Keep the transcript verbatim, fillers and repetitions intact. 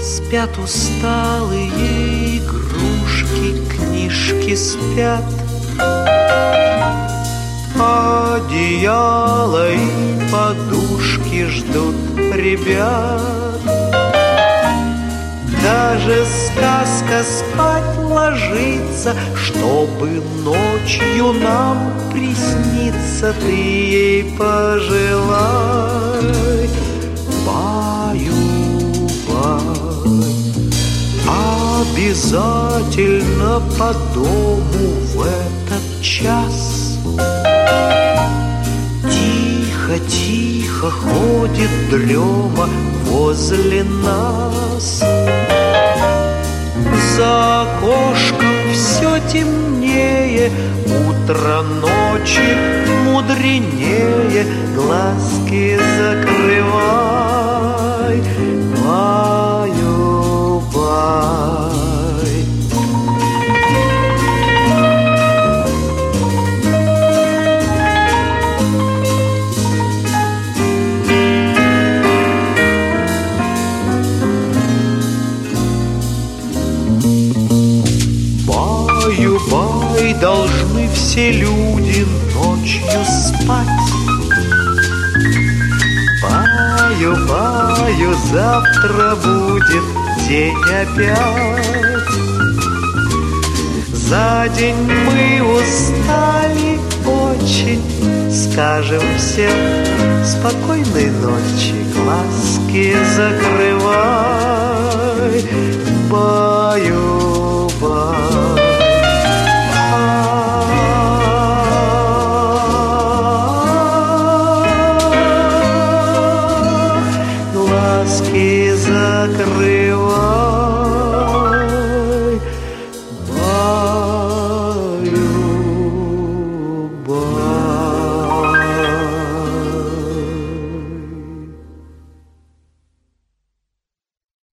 Спят усталые игрушки, книжки спят, одеяло и подушки ждут ребят. Даже сказка спать ложится, чтобы ночью нам присниться. Ты ей пожелай, баю-бай. Обязательно по дому в этот час тихо-тихо ходит дрема возле нас. За окошком все темнее, утро ночи мудренее. Глазки закрывай, баю-бай. Баю-бай, должны все люди ночью спать. Баю-баю, завтра будет день опять. За день мы устали очень, скажем всем спокойной ночи. Глазки закрывай, баю-бай. Глазки закрывай.